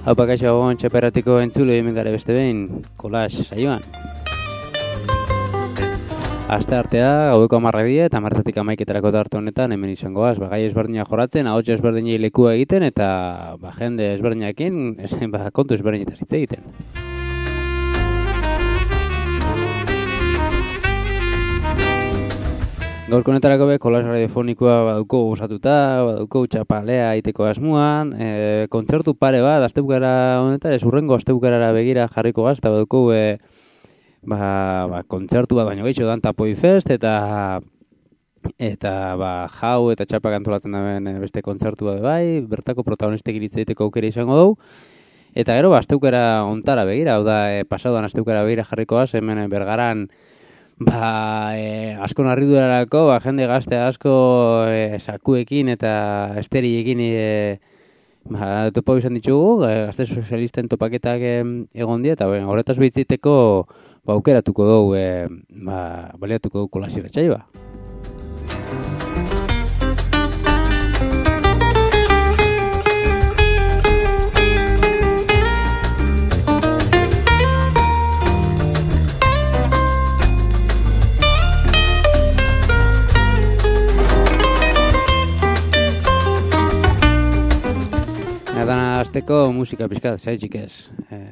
Haupa kaixo egon txaperratiko entzule hemen gara beste behin, kolas saioan. Aste artea, gaueko 10 dira eta 10-tik 11-etarako tarte honetan hemen izangoaz, gai ezberdinak joratzen, ahots ezberdinei lekua egiten eta jende ezberdinakin kontu ezberdinetaz hitz egiten. Gaurko honetarako kolas radiofonikoa baduko osatuta, baduko txapalea egiteko asmoan, kontzertu pare bat, astebukara honetan, urrengo astebukarara begira jarriko gaz, eta baduko kontzertu bat baino gehiago dan Tapoi Fest, eta jau eta txapak antolatzen daben beste kontzertu bat bai, bertako protagonistek hitz egiteko aukera izango dugu. Eta gero, astebukara ontara begira, hau da, pasaudan astebukara begira jarriko gaz, hemen Bergaran, asko narridurarako, jende gazte asko sakuekin eta esteriekin topa izan ditugu, gazte sozialisten topaketak egon dira, eta horretaz behitziteko aukeratuko dugu, baliatuko dugu kolasio ratxaioa. Dana azteko musika pixkat, zaitxik ez.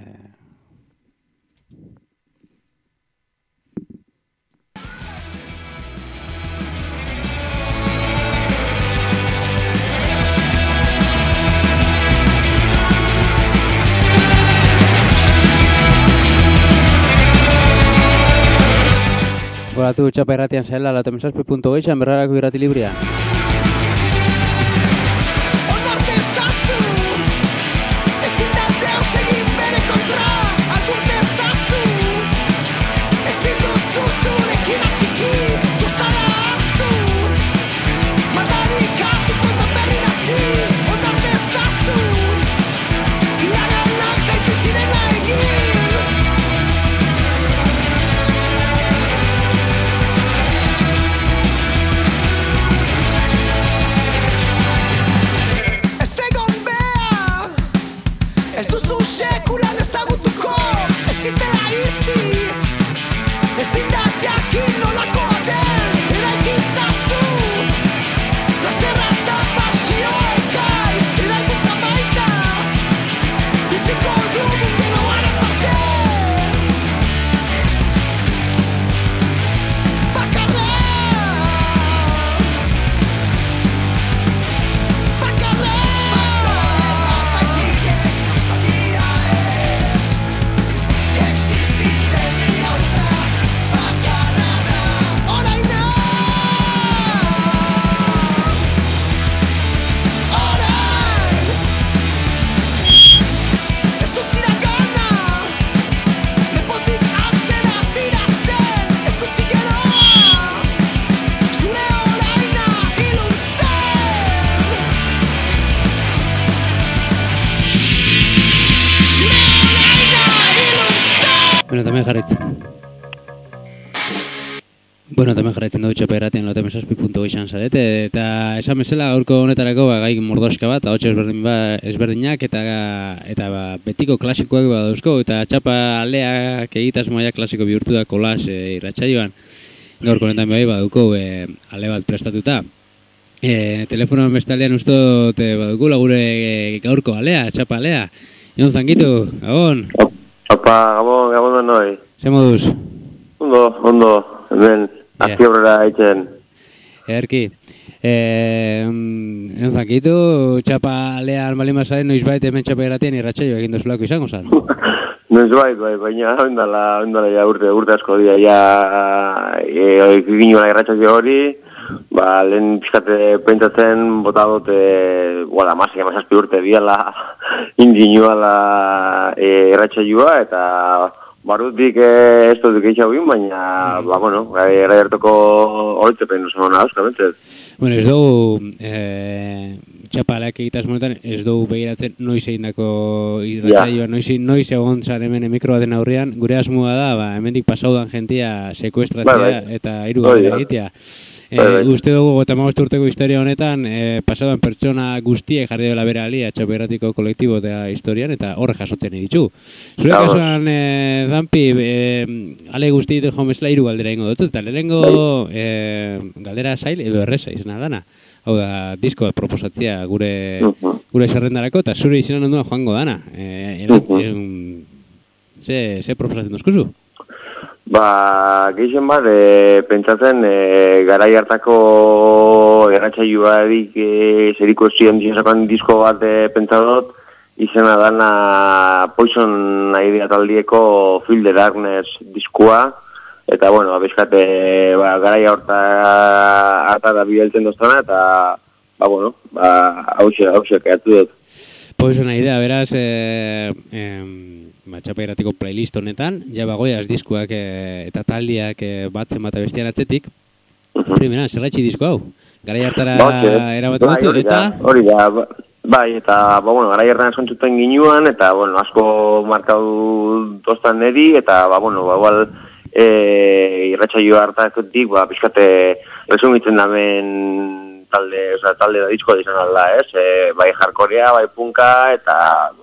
Goratu txapa irratian zaila, latomensazpi.geixan, berrarako irrati librea. Tamén jarraitzen dugu txapa irratian latomensazpi.geixan zarete, eta esan bezala gaurko honetarako gai mordoska bat, ahots ezberdinak eta betiko klasikoak badauzko, eta txapa aleak egitasmoa klasiko bihurtu da kolas irratsaioan. Gaurko honetan bai baduko ale bat prestatuta. Telefonoan bestaldean ustot badukula gure gaurko alea, txapa alea. Ion Zangitu, Gabon. Opa, Gabon da noi. Ze moduz? Ondo, hemen. Azki horrela haitzen. Erki. Enzakitu, txapa lehan bali mazaren noizbait hemen txapa irratien irratxaio egin dozulako izango zan? Noizbait, baina ondala ja urte asko dira ja ginoela irratxaio hori, lehen pixkate pentsatzen bota dute, amazazpi urte diala inginoala irratxaioa eta barutik ez dut egitxau egin, baina, gara hartoko horitzepen oso hona auskamentzez. Bueno, ez dugu txapaleak egitasmonetan, ez dugu begiratzen noiz egindako irratsaioa, noiz egon zan hemen mikro baten aurrean, gure asmoa da, hemendik pasaudan jentia sekuestratzea eta hirugarren egitea. Uste dugu 55 urteko historia honetan, pasadan pertsona guztiek jarri dela bere alia Txapa Irratiko kolektibo eta historian, eta horre jasotzen ditu. Zure kasuan, Zampi, ale guzti ditu jomezela 3 galdera ingo dut, eta lehenengo galdera zail edo erreza izan dana. Hau da, diskoa proposatzea gure zerrendarako, eta zure izanen onduan joango dana. Ze proposatzen duzkuzu? Gehien bat, pentsatzen, garai hartako erratxailuarik zeriko ziren dizakoan disko bat pentsadot, izena dana Poison Idea taldieko Feel the Darkness diskoa, eta, bueno, abezkate, garai harta da bideltzen doztana, eta, hauxe kreatu dut. Poison Idea, beraz, Txapa Irratiko playlist honetan, ja bagoiaz diskoak eta taldiak batzen bat bestian atzetik. Primera, zerratxi disko hau? Garai hartara eramaten dutzu, eta? Hori da, eta, garai hartara eskontzuten ginuan, eta, asko markau doztan nedi, eta, igual, irratxaio hartakotik, pixkate, resumitzen damen talde da diskoa izan alda, bai jarkorea, bai punka, eta,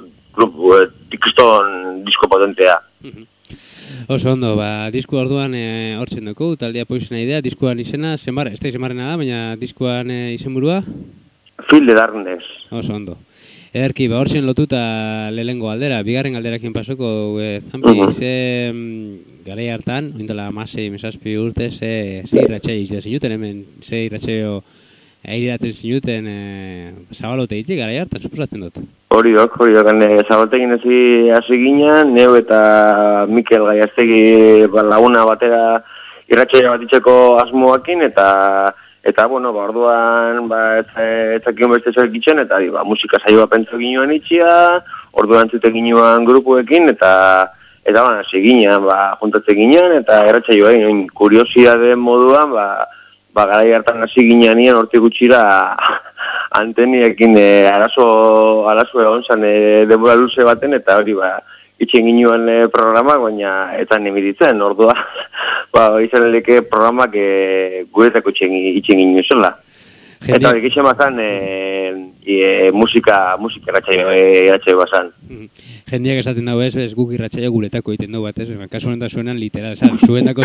kriston disko potentea. Oso ondo, disko orduan hortzen dugu, taldea Poison Idea, diskoan izena, ez da izenbarrena da, baina diskoan izenburua? Feel the Darkness. Oso ondo. Ederki, hortzen lotuta lehengo galdera, bigarren galderakin pasoko, Zampi, ze garai hartan, oindela 16-17 urte, ze irratxai zinuten hemen, ze irratxaio airiratzen zinuten zabalote ditik, garai hartan, suposatzen dut. Hori dok, zabalotekin hasi ginen, neu eta Mikel Gaiaztegi laguna batera irratxaia bat itxeko asmoakin, eta orduan, etzakion beste zoek itxen, eta musika saioa pentsu ginoan itxia, orduan zute ginoan grupuekin, eta hasi ginen, juntatze ginen, eta irratxaioa egin, kuriosidade moduan, garai hartan hasi ginean hortik gutxira anteniekin arazo egon zan denbora luze baten, eta hori itxen ginean programak, baina etan emititzen, ordua izan eleke programak guretako itxen ginen zela. Eta hori gitxen bazan musika irratxaio bazan. Jendiak esaten dago ez guk irratxaio guretako egiten dugu bat, kasu honetan zuenan literal, zuendako.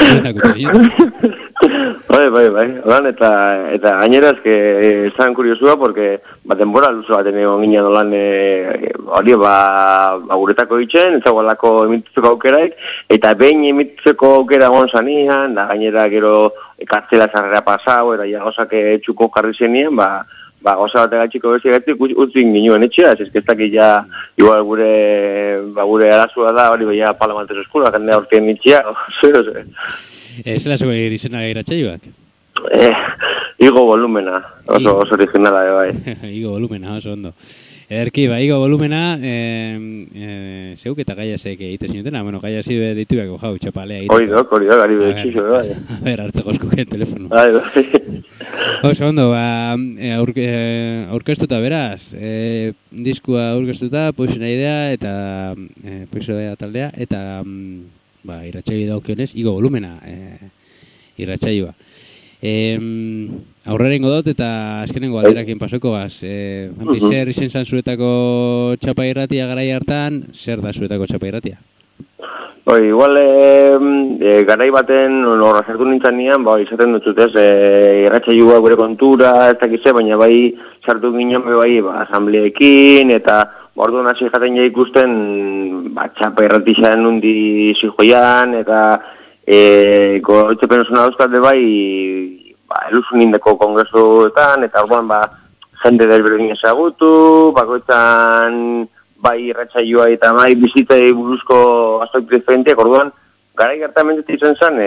Bai. Horan, eta gainera esan kuriosua, porque denbora luzo bat egon ginen holan hori guretako itxen, etzagoalako emititzeko aukeraik, eta behin emititzeko aukera egon zanian, da gainera gero kartzela zarrera pasau, eta jagozak txuko jarri zenien, goza bat egatxiko bestiagatik utzin ginoen etxea, ez ezkestak igual gure arazua da, hori beha Palamantes eskura, jendea hortien itxea, zela zego izena irratxaioak? Igo volumena, oso originala, bai. Igo volumena, oso ondo. Ederki, Igo volumena, zeuk eta Gaiazek egiten zinutena, Gaiaz dituak jau, txapalea egiten. Hori dok, gari betxixo, bai. A ber, hartzeko eskuken telefonu. Bai. Oso ondo, aurkeztuta beraz, diskua aurkeztuta, Poison Idea eta Poison Idea taldea, eta irratxaio daukionez, Igo volumena irratxaioa. Aurrera ingo dut eta azkenengo alderakin pasoko gaz. Zer izen zan zuretako Txapa Irratia garai hartan, zer da zuretako Txapa Irratia? Igual garai baten horra zertu nintzen nian, izaten dutxut ez, irratxaioa gure kontura, ez dakize, baina sartu ginen asambleekin, eta orduan hasi jaten ja ikusten Txapa Irratixan nundi zijoian, eta goitzepen osuna dauzkate elusun indeko kongresuetan, eta orduan jende desberdin ezagutu, bakoitzan irratxaioa eta bizitzei buruzko aspekt diferenteak, orduan garai hartan mentzat izan zen,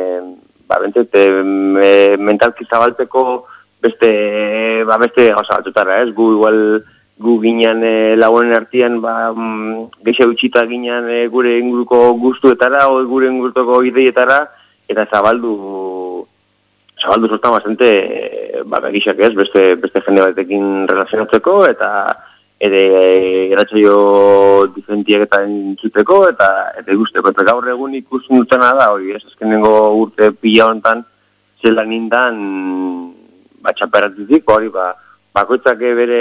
mentalki zabaltzeko beste gauza batutara, ez? Gu ginen lagunen artean gehiago utxita ginen gure inguruko guztuetara o gure inguruko ideietara, eta zabaldu sortan bastante gixak ez, beste jende batekin relazionatzeko, eta irratxaio diferentiak eta entzuteko, eta guzteko. Eta gaur egun ikusten dutena da, hori ez, azkenengo urte pila honetan, zela nindan, txaperratizik, hori, bakoitzak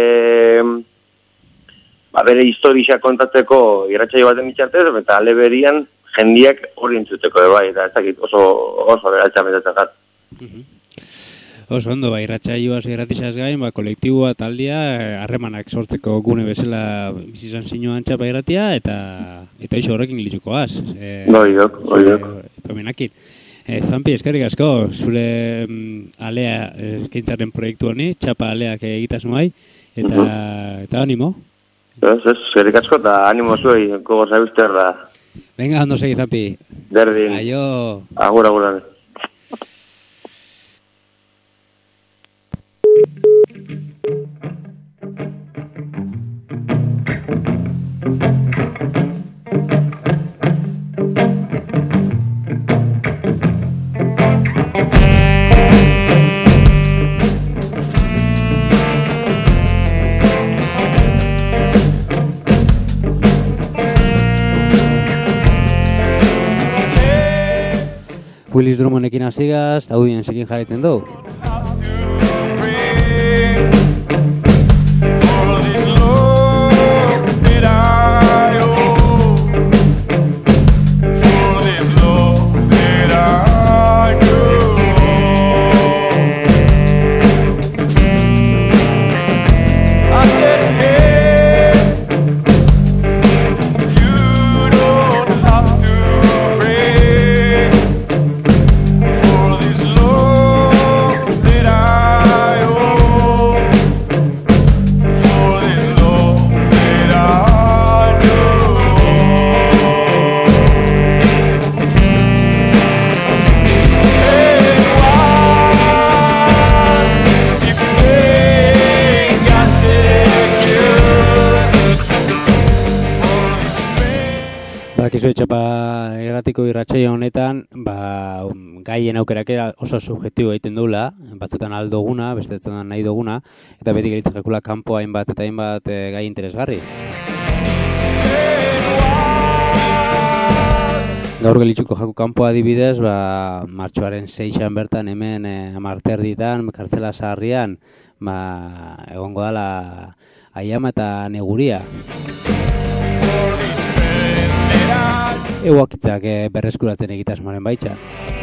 bere historia kontatzeko irratsaio baten bitxartez, eta ale berian jendiak hori entzuteko, eta ez dakit oso beratxa metatzen jat. Oso ondo, irratsaioaz irratixaz gain, kolektiboa taldia, harremanak sortzeko gune bezala bizizan zinuan txapa irratia, eta iso horrekin gilitzukoaz. Pamenakin. Zampi, eskerrik asko, zure alea eskaintzaren proiektu honi, txapa aleak egitasmoai, eta animo. Eskerrik asko, eta animo zuei, gogoza uster da. Venga, ondo segi, Zampi. Berdin. Aio. Agur. Willis Drummondekin hazigaz, eta hudien zekin jarraitzen dugu. Bakizue txapa irratiko irratsaio honetan, gaien aukerakera oso subjektibo egiten dugula, batzutan aldoguna, bestetan nahi duguna, eta beti gelitzen jakula kanpo hainbat eta hainbat gai interesgarri. Gaur gelitzuko jaku kanpoa adibidez, martxoaren 6an bertan hemen amarterditan, kartzela zaharrian, egongo dala Aiama eta Neguria. Egoakitzak berreskuratzen egitasmoaren baitza.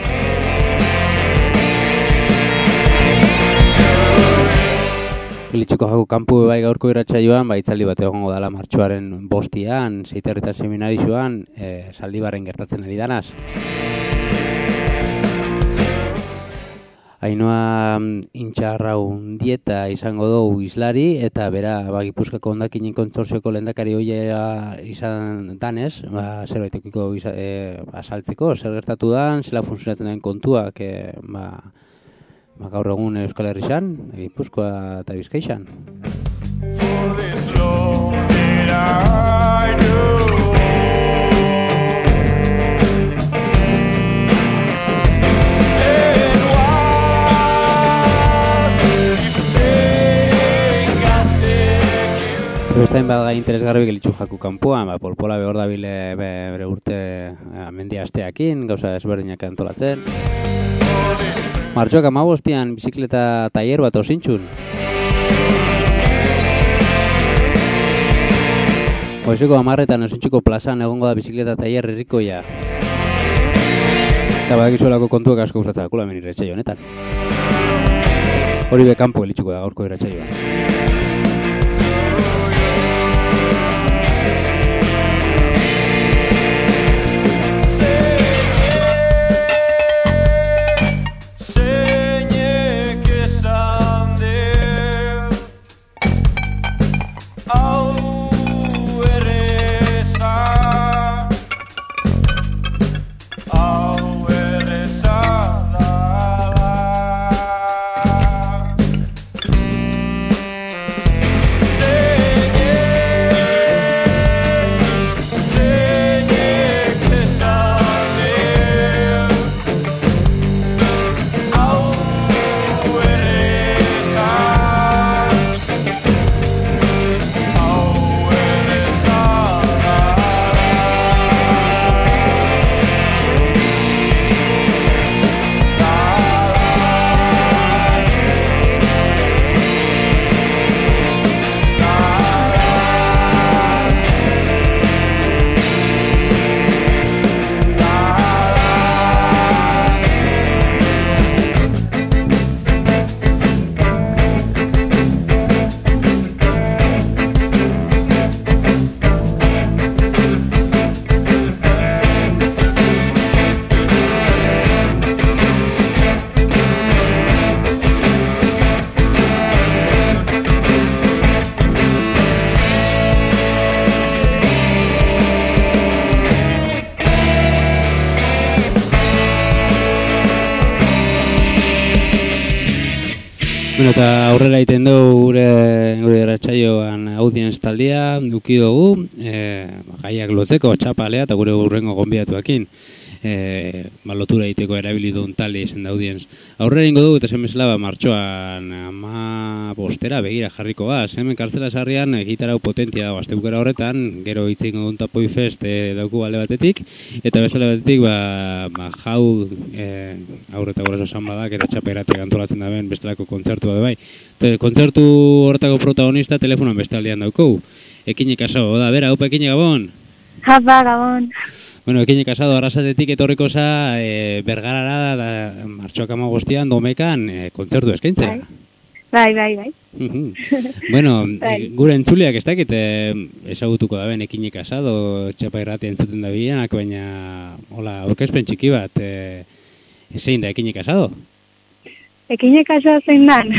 Gelitzuko jaku kanpu bai gaurko irratsaioan, itzaldi bat egongo dala martxoaren 5an, Seiterritan seminarioan, Zaldibarren gertatzen ari danaz. Ainhoa Intxarraundieta izango dugu izlari, eta bera Gipuzkoako hondakinen kontsorzioko lehendakari hoia izan danez, zerbaitekiko azaltzeko, zer gertatu dan, zela funtzionatzen den kontuak gaur egun Euskal Herrixan, Gipuzkoa eta Bizkaixan. Bestain bada interesgarri gelitzu jaku kanpoan, polpola behor dabile bere urte mendia asteakin, gauza ezberdinak antolatzen. Martxoak 15an bizikleta tailer bat osintxun. Goizeko 10etan osintxuko plazan egongo da bizikleta tailer herrikoia. Eta badakizuelako kontuak asko gustatzen dakula hemen irratsaio honetan. Hori be kanpo gelitzuko da gaurko irratsaioa. Bueno, eta aurrera egiten dugu gure irratsaioan audience taldia duki dugu, gaiak lotzeko txapalea eta gure hurrengo gonbidatuekin. Lotura egiteko erabili duen talde izan da audience. Aurrera ingo dugu eta zen bezala martxoan 15 begira jarriko gaz. Hemen kartzela sarrian gitarau potentia dago asteukera horretan, gero hitz egingo duen Tapoi Fest dauku alde batetik, eta bezala batetik jau aurreta gorazo esan badak eta txaperatek antolatzen da ben bestelako kontzertua da bai. Kontzertu horretako protagonista telefonoan bestaldean daukou. Ekine Casado, da, bera, upa Ekine Gabon? Hapa, Gabon. Bueno, Ekine Casado, arrasatetik etorriko za Bergarara da martxoak 15 Domekan kontzertu eskaintzea. Bai. Bueno, gure entzuleak ez dakit ezagutuko da ben Ekine Casado, txapa irratia entzuten da bilenak, baina hola, aurkezpen txiki bat, zein da Ekine Casado? Ekine Casado zein dan?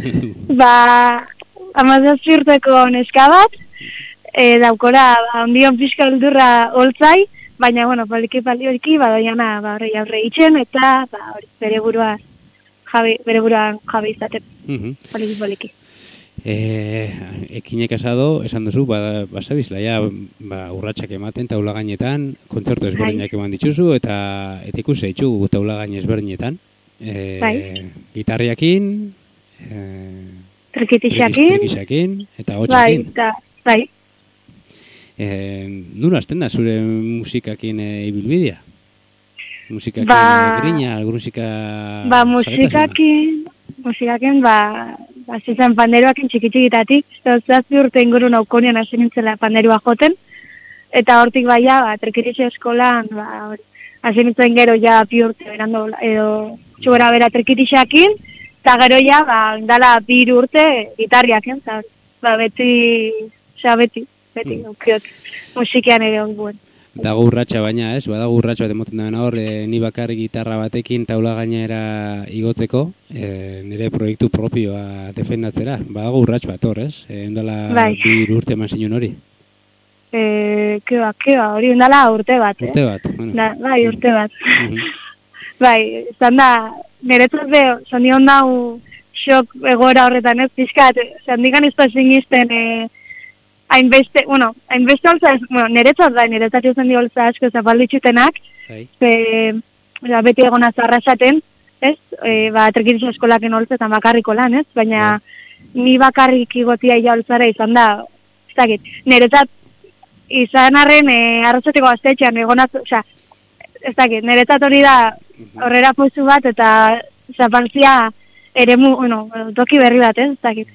17 urteko neska bat, daukora ondion pixka beldurra holtzai, baina, bueno, poliki, badoiana, aurre itxen, eta, bere buruan jabe izaten, poliki. Ekine Casado, esan duzu, basabizla, urratxak ematen taula gainetan, kontzertu ezberdinak eman dituzu, eta ikusi ditugu taula gaine ezberdinetan. Gitarriakin, trikitixakin, eta hotxakin. Bai. Nura hasten da zure musikakin ibilbidea? Musikakin grina, musika... musikakin, zitzen panderoakin txiki-txikitatik, zazpi urte inguru naukonian hasi nintzela panderua joten, eta hortik trikitixo eskolan, hasi nintzen gero pi urte berando, edo txugera bera trikitixakin, eta gero dala 2 urte gitarriakin, beti, ukiot, musikian ere onbuen. Dago urratxa baina, ez? Badago urratxa bat emoten da hor, ni bakarrik gitarra batekin taula gainera igotzeko, nire proiektu propioa defendatzera. Badago urratx bat hor, ez? Endala 2 urte eman zinun hori. Keba, hori endala urte bat, Urte bat, bueno. Urte bat. Zan da, niretzat beho, zandion dau xok egoera horretan, ez? Piskat, zandikan ez da zinisten, hainbeste holtza, niretzat juzen di holtza asko zapalditxutenak, beti egona zarrasaten, ez? Trikitixo eskolaken holtzetan bakarriko lan, ez? Baina ni bakarrik igotia holtzara izan da, ez dakit, niretzat izan arren arrozateko gaztetxean egonaz, ez dakit, niretzat hori da horrera pozu bat eta zapaltzia eremu, toki berri bat, ez dakit.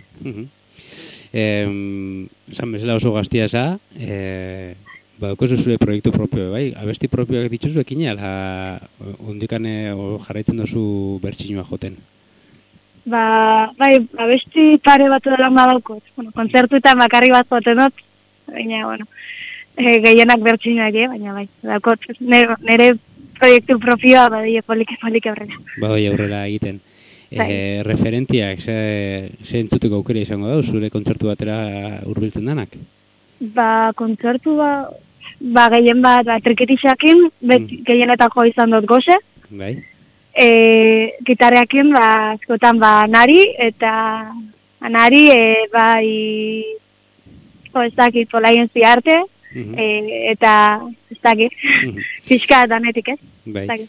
Esan bezala oso gaztia eza, daukozu zure proiektu propio, bai? Abesti propioak dituzu ekin, ala ondikan jarraitzen duzu bertxinua joten? Abesti pare bat edalan badaukot. Kontzertuetan bakarri bat joten dut, baina, gehienak bertxinoak, baina daukot. Nire proiektu propioa badie poliki aurrera. Aurrera egiten. Referentiak, ze entzuteko aukera izango da, zure kontzertu batera hurbiltzen danak? Kontzertu gehien bat, trikitixakin, gehienetako izan dut goze. Bai. Gitarreakin, askotan, nari, eta nari, ez dakit, polaien ziarte, eta ez dakit, pixka danetik, ez? Bai.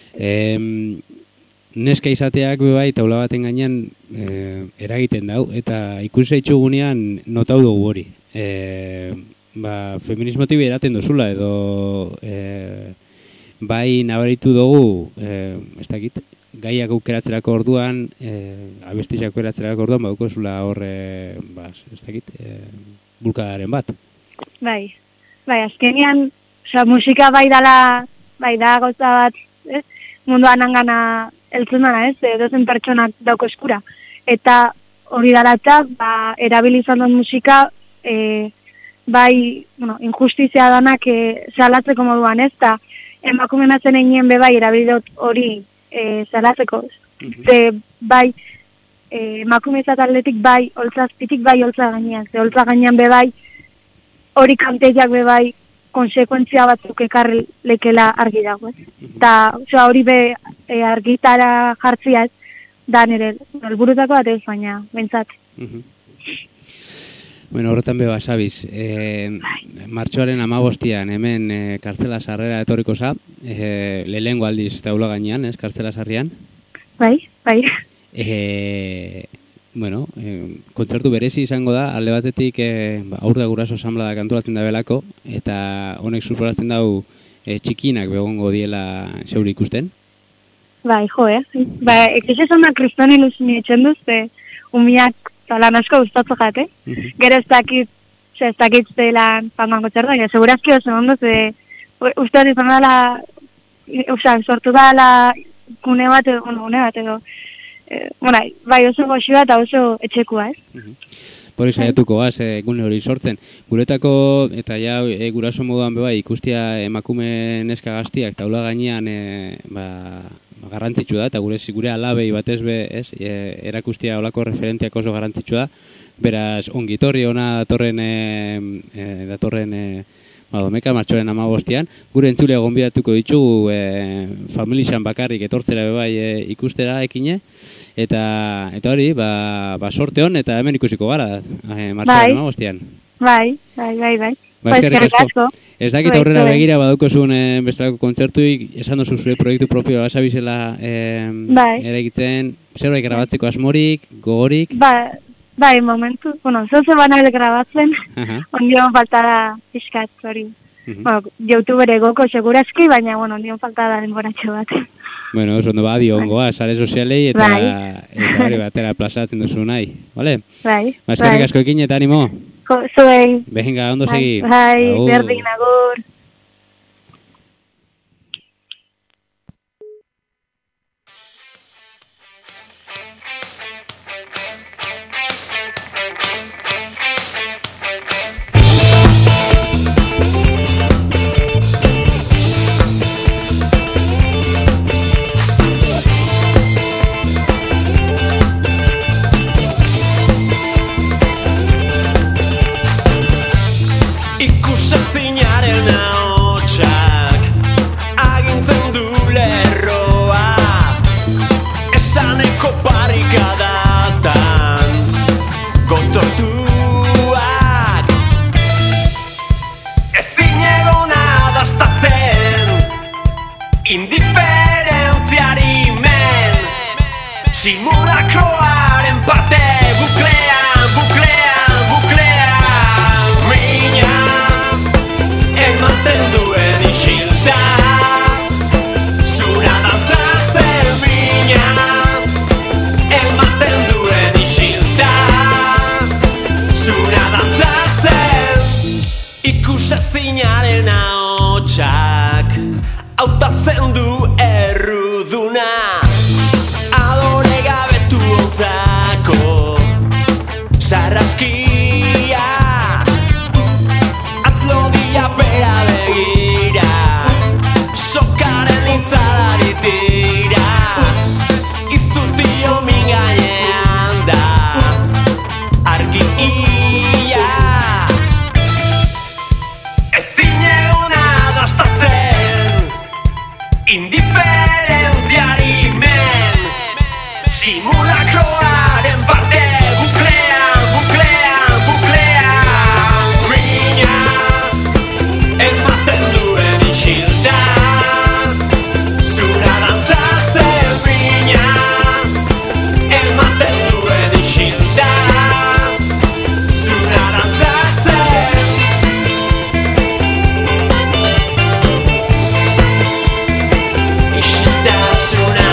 Neska izateak bai taula baten gainean eragiten dau, eta ikusi itxugunean notau dugu hori. Feminismotik eraten duzula, edo bai nabaritu dugu, ez dakit, gaiak aukeratzerako orduan, abestizak aukeratzerako orduan, baduko zula horre, ez dakit, bulkadaren bat. Bai, azkenean, musika bai da gauza bat, munduan angana eltzen dana, edozen pertsonak dauko eskura. Eta hori dara erabili izan dut musika, injustizia danak salatzeko moduan, ez? Eta emakumen atzen egin bebai erabili dut hori salatzeko. Emakume izataldetik holtzazpitik holtza gainean. Holtza gainean bebai hori kanteiak bebai konsekuentzia batzuk ekarri lekela argi dago, ez? Eta hori argitara jartzia, ez? da nire helburutako bat ez, baina, bentsat. Bueno, horretan beba, Sabiz, martxoaren 15an hemen kartzela sarrera etorriko za, lehengo aldiz taula gainean, ez, kartzela sarrian? Bai. Bueno, kontzertu berezi izango da, alde batetik aurda guraso asamblea kantolatzen da belako, eta honek suposatzen dau txikinak begongo diela zeure ikusten. Bai, ekese zona kriston ilusini etxen duzte, umiak lan asko gustatzen jate. Gero ez dakit zelan pangan kontzertu, baina segurazki oso ondo, uste hori izan dela, sortu dela gune bat edo, bai oso goxua eta oso etxekua, ez? Hori saiatuko gune hori sortzen. Guretako, eta ja guraso moduan beba, ikustia emakume neska gaztiak taula gainean garrantzitsu da, eta gure alabei batez erakustia olako referentiak oso garrantzitsu da. Beraz, ongitorri ona datorren domeka, martxoaren 15an, gure entzule gonbidatuko ditugu familixan bakarrik etortzera bebai ikustera ekine, eta hori, sorte hon, eta hemen ikusiko gara, martxoaren 15an. Bai. Eskerrik asko. Ez dakit aurrera begira badaukozun bestelako kontzertuik, esan dozu zure proiektu propioa basabizela eragitzen, zerbait grabatzeko asmorik, gogorik? Bai, momentu, zoze banale grabatzen, ondion faltara pixkat, hori. YouTubere goko segurazki, baina, ondion faltara denboratxo bat. Bueno, oso ondo badio ongoa, sare sozialei, eta hori batera plazatzen duzu nahi, bale? Bai. Eskerrik asko ekin eta animo. Zuei. Venga, ondo segi. Bai, berdin, agur. Indiferentziari men simulakroaren parte buklean mina ematen duen isilta zura dantzatzen mina ematen duen isilta zura dantzatzen ikusezinaren ahotsak hautatzen du erruduna adore gabetu ontzako sarraskia atzlodia bera begira sokaren itzalari tira izutio min gainean da argia ezin egona dastatzen indiferentziari men simulakroaren parte buklean mina ematen duen isilta zura dantzatzen mina ematen duen isilta zura dantzatzen isiltasuna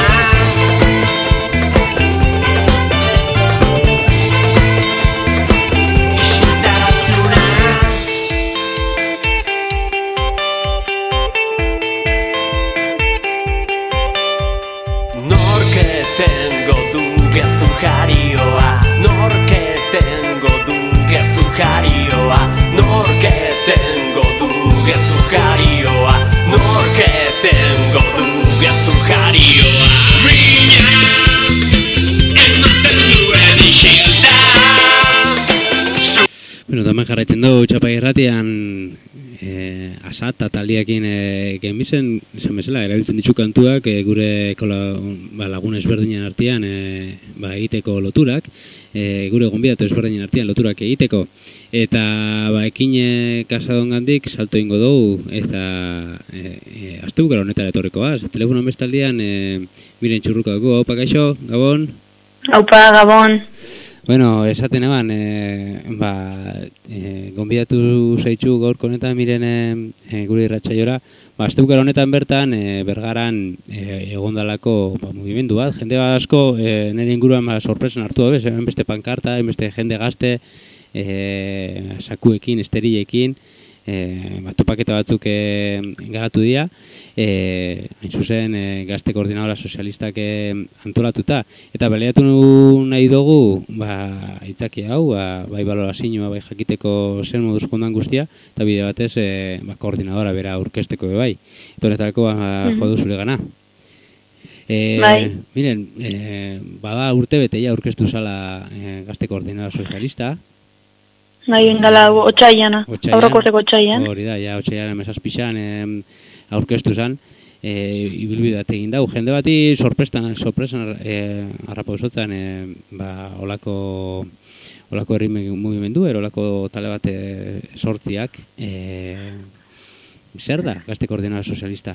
norketengo du gezur jarioa norketengo du gezur jarioa norketengo du gezur jarioa norketengo du gezur jarioa mina ematen duen isilta. Bueno, eta hemen jarraitzen dugu Txapa Irratian asat eta taldiekin genbizen, esan bezala, erabiltzen ditu kantuak gure lagun ezberdinen artean egiteko loturak, gure gonbidatu ezberdinen artean loturak egiteko. Eta ekin Kasadongandik salto ingo dugu, eta astebukera honetara etorrikoaz. Telefonoan bestaldian Miren Txurruko dugu, haupa kaixo, Gabon? Haupa, Gabon. Bueno, esaten eban, gonbidatu zaitxu gaurko honetan Miren gure irratsaiora, astebukera honetan bertan Bergaran egondalako mugimendu bat, jende asko nire inguruan sorpresan hartu da, beste pankarta, beste jende gazte, sakuekin, esterillekin, topaketa batzuk garatu dira, hain zuzen gazte koordinadora sozialistak antolatuta, eta baleatu nahi dugu aitzaki hau, bai balorazioa, bai jakiteko zer moduz jondan guztia, eta bide batez koordinadora bera aurkezteko bai, eta honetarako jo duzule gana. Miren, bada urte beteia aurkeztu zala gazte koordinadora sozialista, Gala otxaiana, aurrekorreko otxaian. Hori da, ja, otxaian emezazpixan aurkeztu zen, ibilbidat egin dau. Jende bati sorpresan harrapauzotzen olako herri mugimendu, olako tale bat sortziak. Zer da, gazte koordinadora sozialista?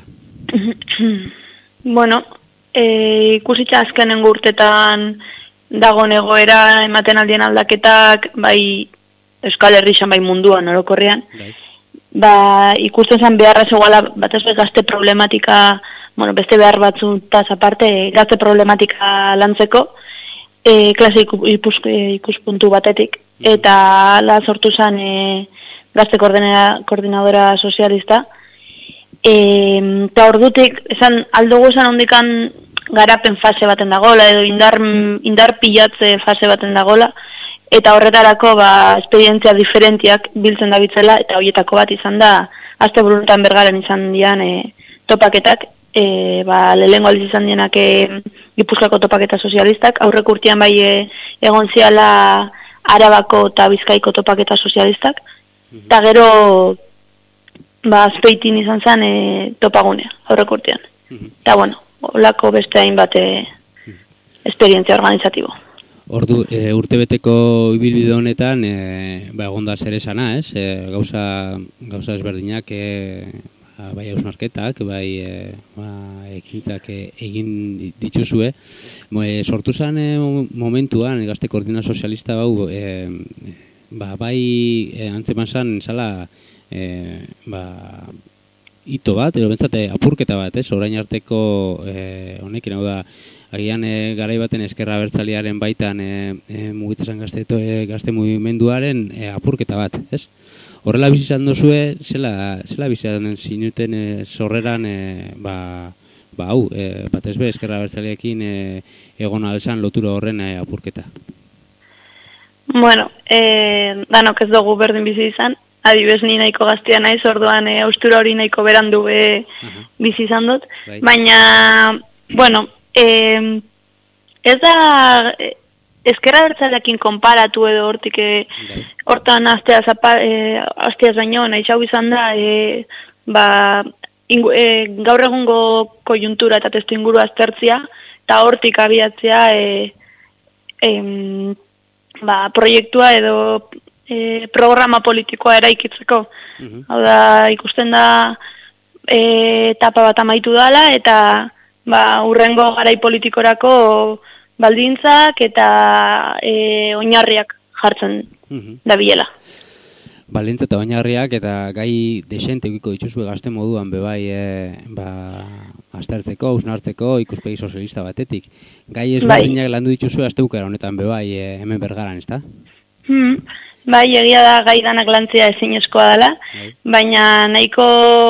Bueno, ikusitza azkenengo urtetan dagoen egoera, ematen aldien aldaketak, bai Euskal Herrixan bai munduan orokorrean, ikusten zen beharra zegoela batez gazte problematika, beste behar batzutaz aparte, gazte problematika lantzeko, klase ikuspuntu batetik, eta ala sortu zen gazte koordinadora sozialista, eta ordutik, aldugu esan ondikan garapen fase baten dagoela, edo indar pilatze fase baten dagoela, eta horretarako esperientzia diferentiak biltzen dabitzela, eta horietako bat izan da, asteburunetan Bergaran izan dian topaketak, lehengo aldiz izan dienak Gipuzkoako topaketa sozialistak, aurreko urtean bai egon ziala Arabako eta Bizkaiko topaketa sozialistak, eta gero Azpeitin izan zen topagunea, aurreko urtean. Eta holako beste hainbat esperientzia organizatibo. Ordu, urtebeteko ibilbide honetan, egonda zer esana, ez? Gauza ezberdinak, bai hausnarketak, bai ekintzak egin dituzue. Sortu zen momentuan, gazte koordinadora sozialista bau, bai antzeman zen, zala, hito bat, edo bentsate apurketa bat, ez? Orain arteko honekin, hau da, agian garai baten Ezkerra Abertzalearen baitan mugitzen gazte mugimenduaren apurketa bat, ez? Horrela bizi izan duzue, zela bizi izan zinuten sorreran, hau, batez be Ezkerra Abertzaleekin egon alzan lotura horren apurketa. Bueno, danok ez dugu berdin bizi izan, adibez ni nahiko gaztia naiz, orduan austura hori nahiko berandu bizi izan dut, baina, bueno, ez da Ezkerra Abertzaleekin konparatu edo hortik hortan asteaz baino nahi hau izan da gaur egungo kojuntura eta testu inguru aztertzia eta hortik abiatzea proiektua edo programa politikoa eraikitzeko. Hau da, ikusten da etapa bat amaitu dala eta urrengo garai politikorako baldintzak eta oinarriak jartzen dabilela. Baldintza eta oinarriak eta gai desente egiko dituzue gazte moduan bebai aztertzeko, hausnartzeko ikuspegi sozialista batetik. Gai ezberdinak landu dituzue astebukera honetan bebai hemen Bergaran, ezta? Bai, egia da gai danak lantzea ezinezkoa dela, baina nahiko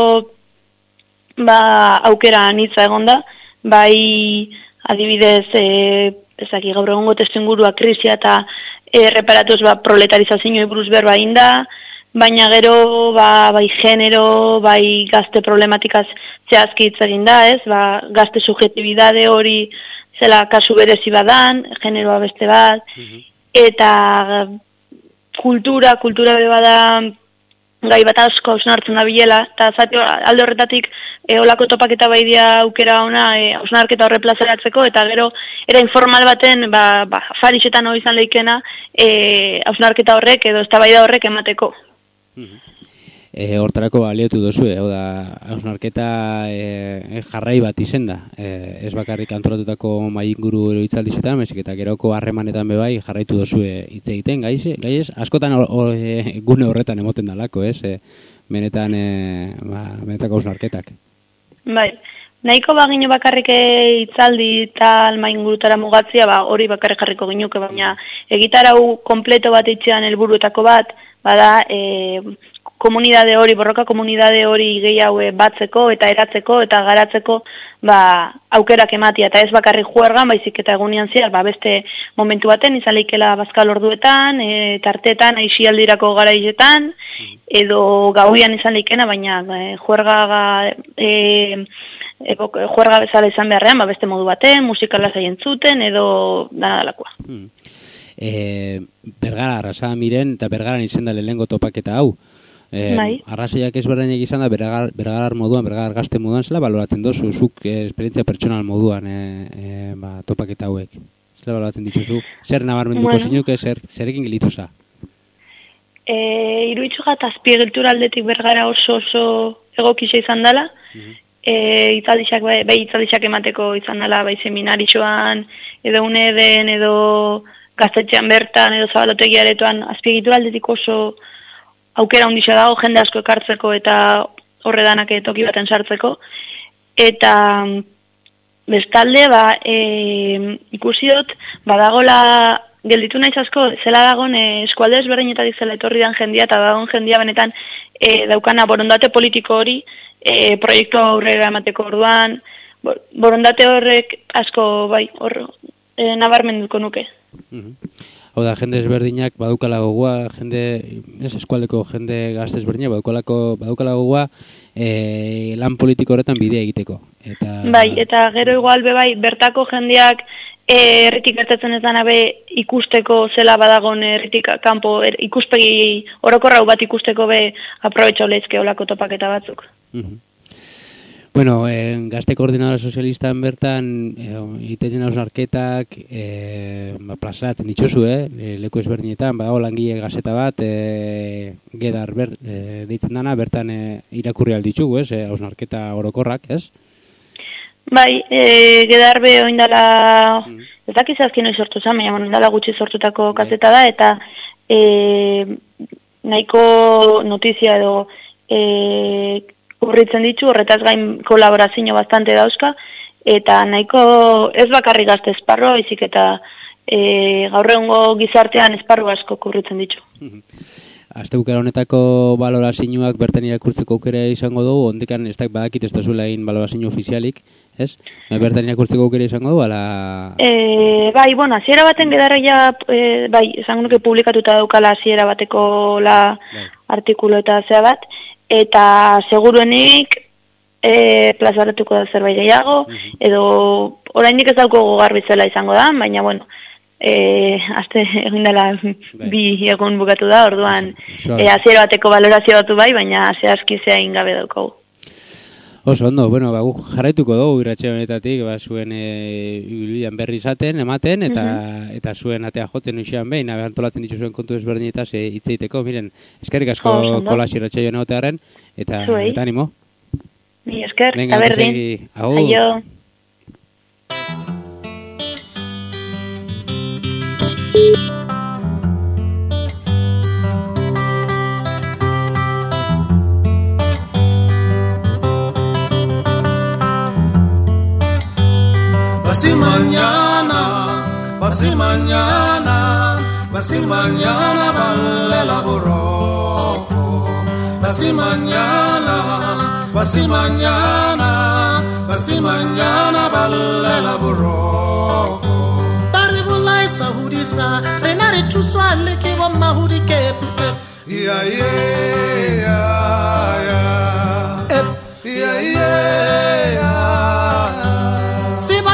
aukera anitza egonda, bai adibidez ezaki gaur egungo testuingurua krisia eta reparatuz proletarizazioa buruz berba inda, baina gero bai genero, bai gazte problematikaz zehazki hitz egin da, ez? Gazte subjetibidade hori zela kasu berezi badan, generoa beste bat, eta kultura bere bada gai bat asko hausnartzen da bilela, eta zati alde horretatik olako topaketa bai dia aukera ona hausnarketa horre plazaratzeko, eta gero era informal baten farixetan hori izan lehikena hausnarketa horrek edo eztabaida horrek emateko. Hortarako baliotu duzu, hau da, hausnarketa jarrai bat izen da. Ez bakarrik antolatutako mai inguru hitzaldizetan, baizik eta geroko harremanetan bebai jarraitu duzu hitz egiten, gaiez, askotan gune horretan emoten dalako, ez? Benetako hausnarketak. Bai, nahiko bagino bakarrik hitzaldi tal mai ingurutara mugatzia, hori bakarrik jarriko ginuke, baina egitarau kompleto bat itxean helburuetako bat, bada komunidade hori, borroka komunidade hori gehiago batzeko eta eratzeko eta garatzeko aukerak ematia, eta ez bakarrik juergan, baizik eta egunean zehar, beste momentu baten, izan leikela bazkal orduetan, tartetan, aixialdirako garaizetan, edo gauian izan leikena, baina juerga bezala izan beharrean, beste modu baten, musikala zaien zuten, edo dana dalakoa. Bergara, arrasa miren, eta bergaran izan da lehengo topaketa hau. Arrazoiak ezberdinak izan da bergarar moduan, bergarar gazte moduan, zela baloratzen dozu, zuk esperientzia pertsonal moduan topaketa hauek. Zela baloratzen dituzu, zer nabarmenduko zinuke, zerekin gelituza? Iruitzugat azpiegeltura aldetik bergara oso egokixa izan dela, itzaldixak emateko izan dela, seminarixoan, edo uneden, edo gaztetxean bertan, edo zabalotegiaretoan, azpiegitura aldetik oso aukera ondisa dago, jende asko ekartzeko eta horredanak toki baten sartzeko. Eta bestalde, ikusi dut, badagola gelditu naiz asko, zela dagoen eskualde ezberdinetatik zela etorri dan jendia, eta dagoen jendia benetan daukana borondate politiko hori, proiektu aurrera emateko orduan, borondate horrek asko, nabarmenduko nuke. Hau da, jende ezberdinak badukala gogoa, eskualdeko jende gazte ezberdinak badukala gogoa lan politiko horretan bidea egiteko. Eta gero igual bertako jendeak erritik gertatzen ez dana ikusteko zela badagon erritik kanpo ikuspegi orokorrau bat ikusteko aprobetxau lehizke olako topaketa batzuk. Bueno, gazte koordinadora sozialistan bertan iten hausnarketak plazaratzen dituzu, leku ezberdinetan, badago langile gazeta bat, gedar deitzen dana, bertan irakurri alditugu, hausnarketa orokorrak, ez? Gedar oindala, ez dakiz azkin hori sortu zan, baina oindala gutxi sortutako kazeta da, eta nahiko notizia edo urritzen ditu, horretaz gain kolaborazio bastante dauzka, eta nahiko ez bakarrik gazte esparroa, izik eta gaur egungo gizartean esparru asko kurritzen ditu. Asteukera honetako balorazioak bertan irakurtzeko aukera izango dugu, ondikan ez badakit ez duzuela egin balorazio ofizialik, ez? Bertan irakurtzeko aukera izango dugu, ala... hasiera baten gedarra esango nuke publikatuta daukala hasiera bateko artikulu eta zea bat, eta seguruenik plazaratuko da zerbait gehiago, edo oraindik ez dauko garbizela izango da, baina aste egin dela bi egun bukatu da, orduan hasiera bateko balorazio batu baina zehazki zein gabe daukagu. Oso ondo, guk jarraituko dugu irratxe honetatik, zuen ibilian berri izaten, ematen, eta zuen atea jotzen uxean behin, antolatzen ditu zuen kontu ezberdinetaz hitzeiteko, miren, eskerrik asko kolas irratxe honetarren, eta animo. Ni esker, eta berdin. Aio. Si mañana vale la borroco, si mañana vale la borroco. Paribula esa hurisa, renare chuswale que va mahuri que pupe.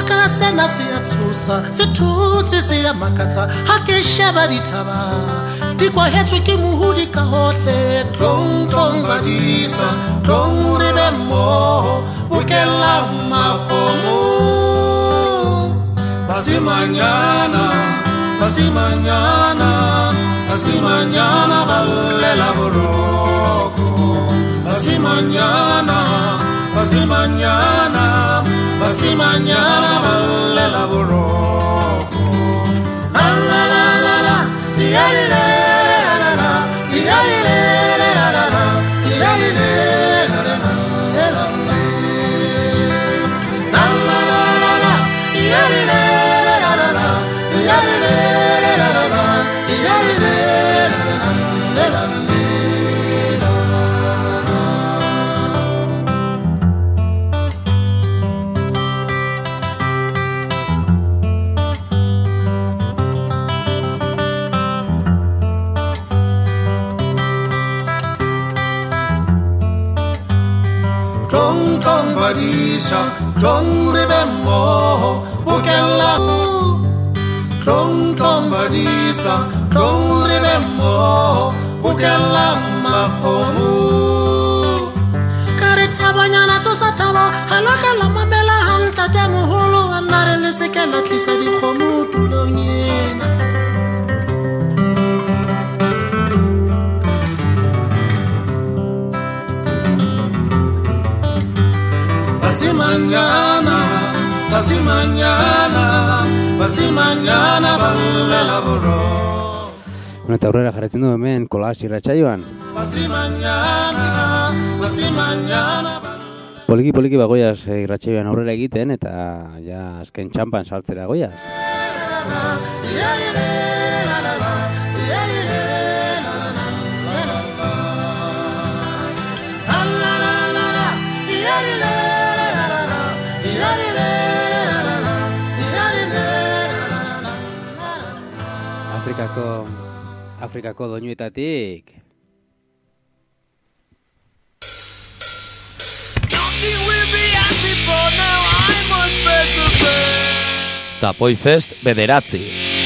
Sena siya tsusa, situtsi siya makatsa, hake shabaditaba. di kwahetswe ke mohudi ka hohle tlong tlong badisa tlong re be mmoho bokella makgomo basimanyana basimanyana basimanyana ballela boroko basimanyana basimanyana basimanyana ballela boroko la la la la ya la la la la ya la la la la la ya la la la la la la la la la ya la la la la la ya la la la la la ya la la la la la Tlong tlong badisa tlong re be mmoho bokella tlong tlong badisa tlong re be mmoho bokella makgomo ka re thabanyana tsosa thaba halogela mamela hantate moholo a nna re le seke la tlisa dikgomo tulong ena Basimanyana, basimanyana, basimanyana ballela borro. Eta aurrera jarretzen du hemen Kolas irratsaioan. Basimanyana, basimanyana. Poliki bagoiaz irratsaioan aurrera egiten eta ja azken txampan saltzera goiaz. Afrikako doinuetatik Tapoi Fest bederatzi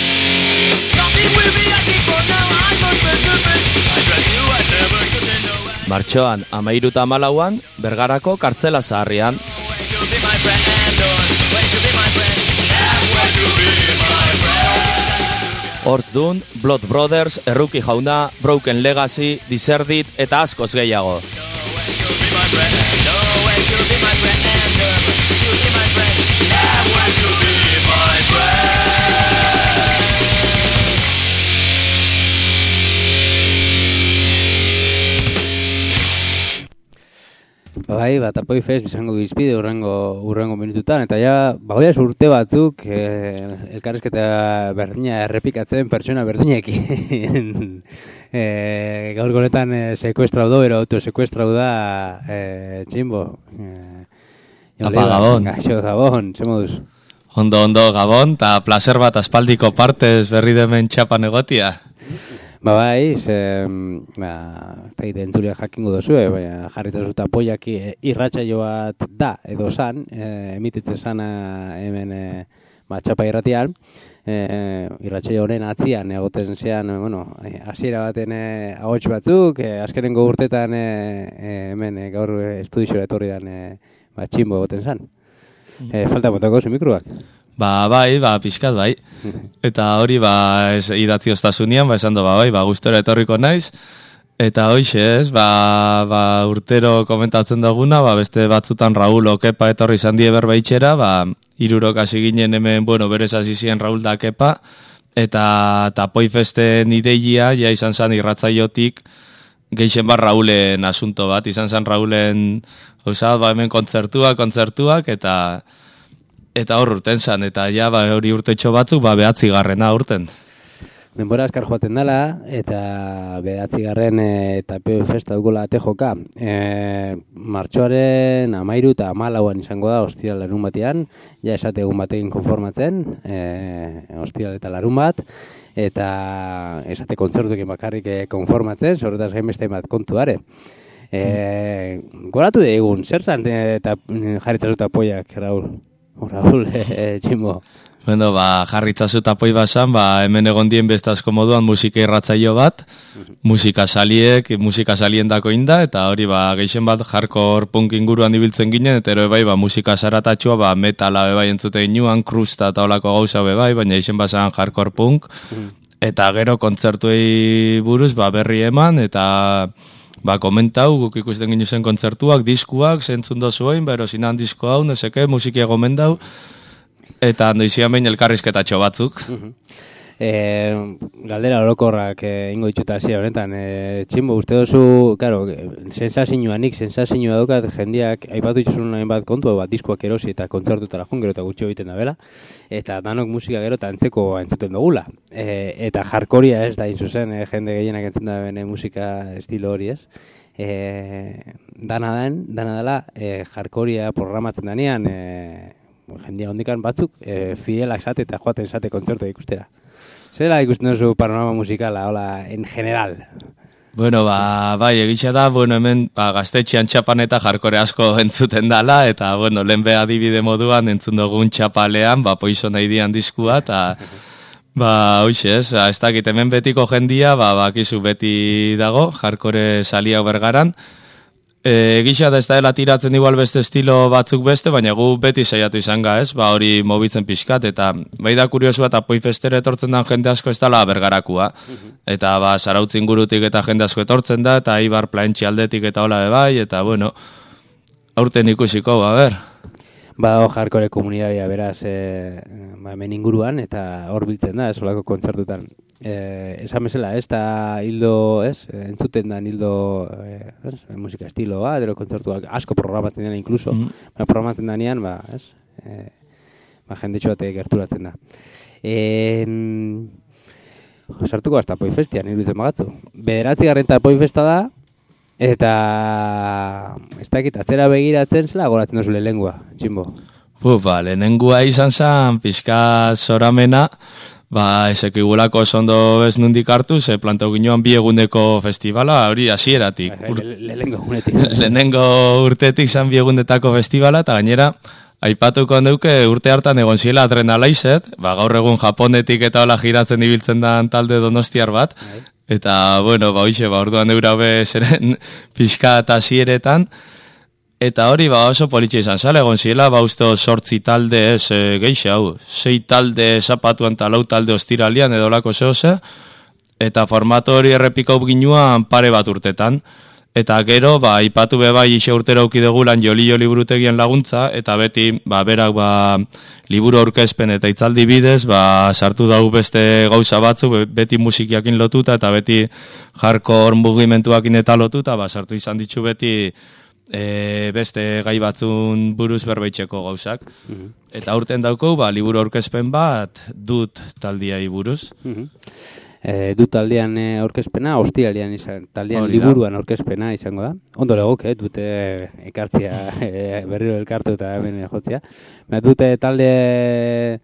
Martxoan 13 eta 14an Bergarako kartzela zaharrian Horzdun, Blood Brothers, Erruki Jauna, Broken Legacy, Diserdit eta askoz gehiago. Bai, Tapoi Fest izango bizpide urrengo minututan, eta ja, bagoiaz urte batzuk elkarrizketa berdina errepikatzen pertsona berdinekin. Gaur honetan sekuestraudo, ero autosekuestrau da tximbo. Apa, Gabon. Gaixo, Gabon, ze moduz? Ondo, Gabon, eta placer bat aspaldiko partez berri demen txapan egotia. Bai, entzulia jakingo duzue, jarritzazu Tapoiak irratsaio bat da, edo san, emititzen sana hemen txapa irratian, irratsaio honen atzian egoten zean, hasiera baten ahots batzuk, azkenengo urtetan hemen gaur estudiora etorri dan tximbo egoten zan. Falta botako zu mikroak. Bai, pixkat bai. Eta hori idatzi ostasunean, esan do bai, gustora etorriko naiz. Eta hoxe ez, urtero komentatzen duguna, beste batzutan Raul Okepa etorri izan die berbaitxera, 3 hasi ginen hemen, berez hasi ziren Raul da Kepa, eta Tapoi Festen ideiia, ja izan zan irratzaiotik, geixen Raulen asunto bat, izan zan Raulen, hemen kontzertuak, eta hor urten zan, eta ja hori urtetxo batzuk, 9. urten. Denbora askar joaten dela, eta 9. Tapoi Festa dukola ate joka. Martxoaren 13 eta 14an izango da, ostiral larun batean, ja esate egun batekin konformatzen, ostiral eta larun bat, eta esate kontzertuekin bakarrik konformatzen, horretaz gainbeste bat kontuare. Goratu egun, zer zan eta jarritzazu Tapoiak, Raul, tximbo? Bueno, jarritzazu tapoi basan, hemen egon dien beste asko moduan musika irratzaio bat, musika salien dako inda, eta hori geixen bat hardcore punk inguruan ibiltzen ginen, eta ero bai, musika saratatxua, metala bai entzute ginuan, krusta eta olako gauza bai, baina geixen basan hardcore punk, eta gero kontzertuei buruz berri eman, eta komentau, guk ikusten ginen zen kontzertuak, diskuak, zentzun dozuen, erosinan disko hau, neseke, musikia gomendau, eta noizian behin elkarrizketatxo batzuk. Galdera orokorrak ingo itxuta hasiera honetan. Tximbo, uste duzu, claro, sensazioa daukat jendiak aipatu itxusun hainbat kontu, diskoak erosi eta kontzertutara joan gero eta gutxi egiten da bela, eta danok musika gero eta antzeko entzuten dugula. Eta jarkoria ez da inzuzen, jende gehienak entzuten da bene musika estilo hori ez. Dana dela, jarkoria programatzen danean, jendia hondikan batzuk fidelak zate eta joaten zate kontzertu ikustera. Zerela ikusten duzu panorama musikala, hola, en general? Bueno, bai, egitxa da, hemen gaztetxean txapan eta jarkore asko entzuten dala, eta, lehen beha adibide moduan entzun dugun txapalean, Poison Ideen diskua, eta, hoxe ez, ez dakit, hemen betiko jendia, bakizu beti dago, jarkore saliak bergaran, Egisa da ez dela tiratzen igual beste estilo batzuk beste, baina gu beti saiatu izan ga, ez? Hori mobitzen pixkat, eta bai da kuriosua eta poifestere etortzen da jende asko ez dela bergarakua. Eta Zarautz ingurutik eta jende asko etortzen da, eta Ibar Plaentxi aldetik eta hola bai, eta aurten ikusiko, ber. Jarkore komunitatea beraz hemen inguruan, eta hor biltzen da, ez olako kontzertutan. Esan bezala, ez da hildo, ez, entzuten da hildo musika estiloa, dero kontzertuak asko programatzen dena inkluso, programatzen danean, ez, jendetxo bate gerturatzen da. Sartuko hasta Poifestian, iruditzen bagatzu. 9. eta Poifesta da, eta ez dakit, atzera begiratzen zela goratzen duzu lehenengua, Tximbo? Lehenengua izan zen, pixka zoramena, eseko igulako zondo ez nundik hartu, ze plantau ginoan 2 egundeko festivala, hori hasieratik. Lehenengo urtetik zan 2 egundetako festivala, eta gainera, aipatuko handeuke urte hartan egon ziela Adrenalized, gaur egun Japonetik eta hola giratzen ibiltzen da talde donostiar bat, eta, orduan eura be zeren pixka eta hasieretan, eta hori oso politxe izan zala, egon ziela, uste 8 talde ez geixe hau, 6 talde zapatuan eta 4 talde ostiralian edo lako zehose, eta formato hori errepikau ginuan pare bat urtetan. Eta gero, ipatu bai ixe urtera aukidegulan joli burutegien laguntza, eta beti, berak liburu aurkezpen eta itzaldi bidez, sartu dau beste gauza batzu, beti musikiakin lotuta, eta beti hardcore mugimentuakin eta lotuta, sartu izan ditzu beti beste gai batzun buruz berbeitxeko gauzak. Eta urten dauko, liburu aurkezpen bat dut taldiai buruz. Du taldean aurkezpena, ostiralean izan, taldean liburuan aurkezpena izango da. Ondo legoke, dute ekartzia berriro elkartu eta hemen jotzia. Dute taldea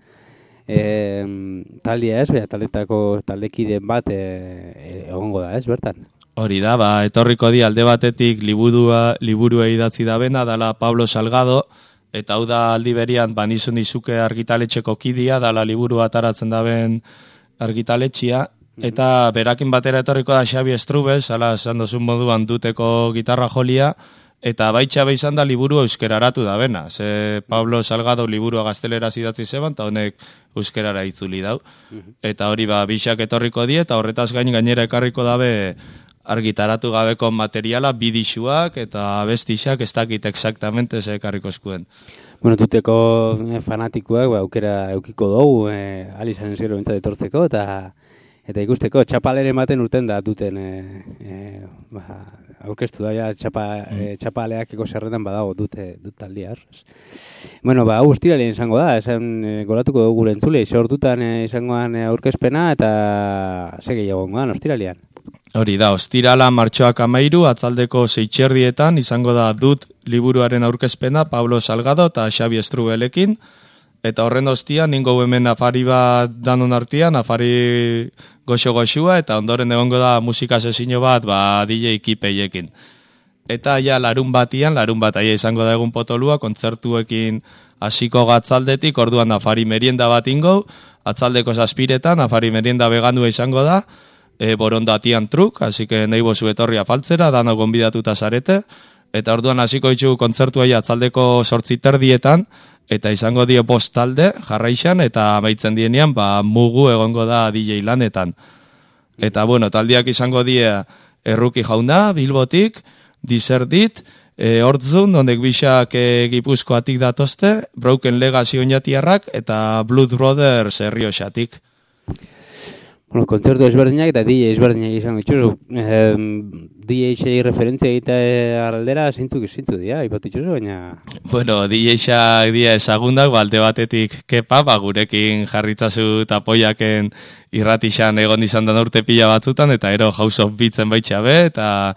ez, taldekideen bat egongo da ez, bertan? Hori da, etorriko di alde batetik liburua idatzi da bena, dala Pablo Salgado, eta hau da aldi berian, nizun izuke argitaletxeko kidia, dala liburu ataratzen da ben argitaletxia, eta berakin batera etorriko da Xabi Estrubes, ala esan dozun moduan duteko gitarra jolia, eta baitxa izan da liburu euskeraratu da bena. Ze Pablo Salgado liburua gazteleraz idatzi zeban, eta honek euskerara itzuli dau. Eta hori bixak etorriko die, eta horretaz gainera ekarriko dabe argitaratu gabeko materiala, bidixuak eta bestixak ez dakit exactamente ze ekarriko eskuen. Duteko fanatikoak aukera eukiko dugu, alizan zero bintzat etortzeko, eta ikusteko, txapalere ematen urten da duten aurkeztu da, txapaleak eko zerretan badago dut taldia. Ustiralean izango da, esan goratuko dugu gure entzule, sortutan izangoan aurkezpena eta segei egongoan, ostiralean. Hori da, ostirala martxoak 13, atzaldeko 6 izango da dut liburuaren aurkezpena Pablo Salgado eta Xabi Estrubelekin, eta horren ostian, ningo hemen afari bat danon artian, afari goxo-goxua, eta ondoren egongo da musika sesio bat DJ Kipeiekin. Eta ja larun bat aia izango da egun potolua, kontzertuekin hasiko gatzaldetik, orduan afari merienda bat ingo, atzaldeko 7:00 afari merienda veganua izango da, borondatian truk, así que nahi bozu etorri afaltzera, dano gonbidatuta zarete, eta orduan hasiko ditugu kontzertuai atzaldeko 8:30, eta izango die 5 talde jarraixan, eta amaitzen dienean, mugu egongo da DJ lanetan. Eta bueno, taldiak izango die Erruki Jauna, Bilbotik, Dizerdit, Hortzun, ondek bixak Gipuzkoatik datozte, Broken Legacy oinatiarrak, eta Blood Brothers Errioxatik. Bueno, kontzertu ezberdinak eta DJ ezberdinak izango itxuzu. DJ-xei referentzia egitea aldera, zeintzuk dira, ipatu itxuzu, baina... Bueno, DJ-xak dia ezagundak, alde batetik kepa, gurekin jarritzazu tapoiaken irratixan egon izan da urte pila batzutan, eta ero House of Beatsen baitxabe, eta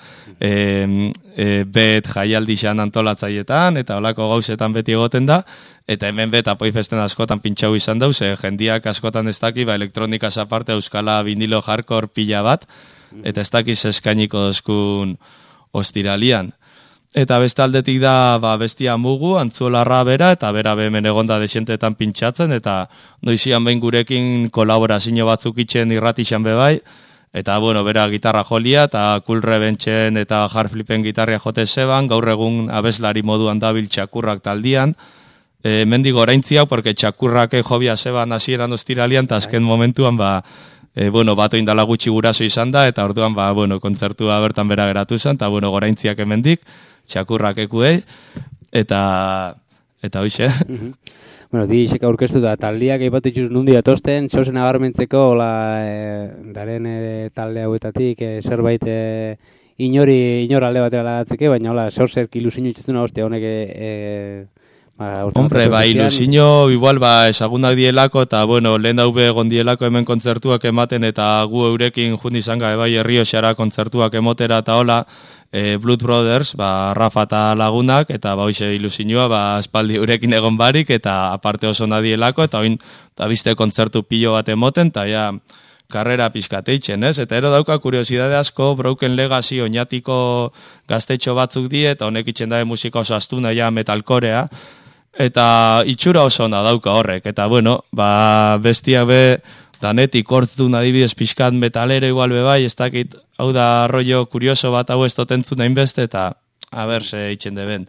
bet jaialdixan antolatzaietan, eta olako gauzetan beti egoten da, eta hemen bet apoi festen askotan pintxau izan dauz, jendiak askotan ez daki, elektronikaz aparte euskala vinilo hardcore pila bat, eta ez dakiz eskainiko dozkun ostiralian. Eta beste aldetik da bestia mugu, antzuolarra bera, eta bera hemen egonda desentetan pintxatzen, eta noizian behin gurekin kolaborazio batzuk itxen irratixan bebai, eta bueno, bera gitarra jolia, eta Cool Reventzen eta Hardflipen gitarria jote zeban, gaur egun abeslari moduan dabil txakurrak taldian, mendik oraintziak, porque txakurrak jobia zeban hasieran ostiralian, eta azken momentuan bato indala gutxi guraso izan da, eta orduan kontzertua bertan bera geratu zen, eta goraintziak hemendik, txakurrak ekuei, eta hoxe. Bueno, DJ-ek aurkeztu da, taldiak aipatu itxuz nundi datosten, txosen agarmentzeko, daren talde hauetatik, zerbait inor alde batera lagatzeke, baina zerzerk ilusinu itxuzuna hostia honek... Hombre, ilusino, igual, esagunak dielako, eta, lehen daube egon dielako hemen kontzertuak ematen, eta gu eurekin jundi izanga, Errioxara kontzertuak emotera, eta hola, Blood Brothers, Rafa eta lagunak, eta hoxe ilusinua, espaldi eurekin egon barik, eta aparte oso nadielako, eta oin, eta bizte kontzertu pilo bat emoten, eta ja, karrera pixkateitzen, ez? Eta ero dauka kuriosidade asko, Broken Legacy oinatiko gaztetxo batzuk die, eta honek itxen dabe musika oso astuna, ja, metalkorea, eta itxura oso ona dauka horrek, eta bestiak be, danetik hortzun adibidez pixkat metalero igual bai, ez dakit, hau da rollo kurioso bat hau ez totentzun hainbeste, eta haber ze itxen deben.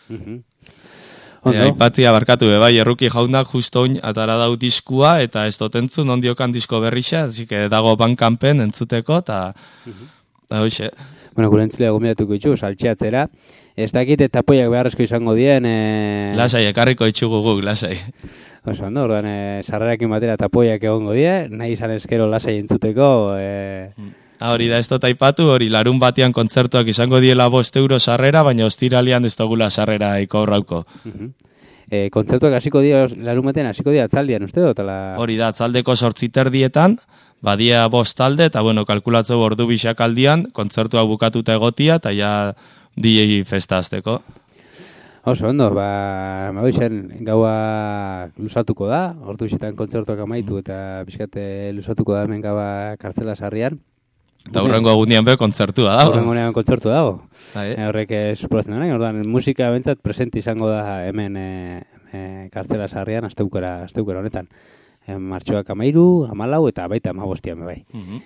Aipatzia barkatu bai, Erruki Jaunak justo oin atara dau diskua, eta ez totentzun ondiokan disko berrixa, dago Bandcampen entzuteko, eta hoxe. Bueno, gure entzulea gomidatuko itxu, saltxeatzera. Ez dakit eta apoiak beharrezko izango dien... Lasai, ekarriko itxugu guk, lasai. Oso, orduan, sarrerakin batera eta apoiak egongo die, nahi izan eskero lasai entzuteko... Hori da, ez dut aipatu, hori larun batean kontzertuak izango diela 5 euro sarrera, baina ostiralian ez dugula sarrera ikobrauko. Kontzertuak hasiko dira, larun batean hasiko dira atzaldian, uste dut? Hori da, atzaldeko 8:30, badia 5 talde, eta kalkulatzeu ordu bixak aldian, kontzertuak bukatuta egotia, eta ja DJ festa azteko. Oso, ondo, gaua lusatuko da, ordu bixetan kontzertuak amaitu, eta pixkate lusatuko da hemen gaua kartzela sarrian. Eta hurrengo egunean be kontzertua dago. Hurrengo egunean kontzertua dago. Horrek suporatzen dena, orduan musika bentsat presente izango da hemen kartzela sarrian asteukera honetan. Martxoak 13, 14 eta baita 15 bai.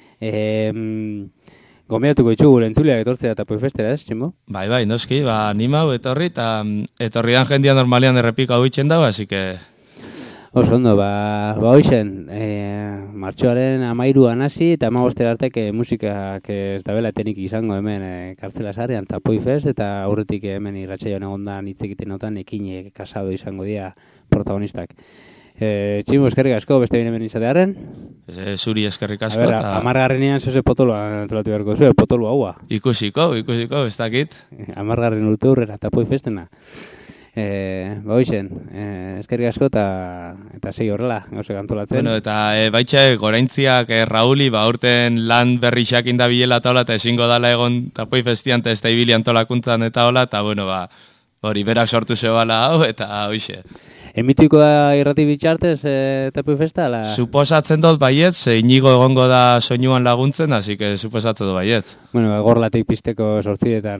Gomendatuko itxu gure entzuleak etortzea eta poifestera, ez, Tximbo? Bai, noski, animau etorri, eta etorri dan jendia normalian errepika hau itxen dago, así que... Oso ondo, hoxen, martxoaren 13 hasi eta 15 artek musikak ez dabela etenik izango hemen kartzela sarrean eta poifest, eta aurretik hemen irratsaioan egondan hitz egiten notan ekin kasado izango dira protagonistak. Tximbo, eskerrik asko, beste bine hemen izatearen? Zuri eskerrik asko. A ber, 10. zoze potoloa antolatu beharko zuen, potolo haua. Ikusiko, ez dakit. 10. urte hurrera eta poifestena. Hoxen, eskerrik asko eta segi horrela, gauzek antolatzen. Bueno, eta baitxe, goraintziak Rauli, urten lan berrixak indabilela eta hola, eta ezingo dala egon tapoi festian, eta ez da ibili antolakuntzan eta hola, eta bueno, hori berak sortu zebala hau, eta hoxe. Emitiko da irrati bitxartez Tapoi Festa? Suposatzen dut baiet, ze Inigo egongo da soinuan laguntzen, así que suposatzen dut baiet. Bueno, gorlatik pizteko 8etan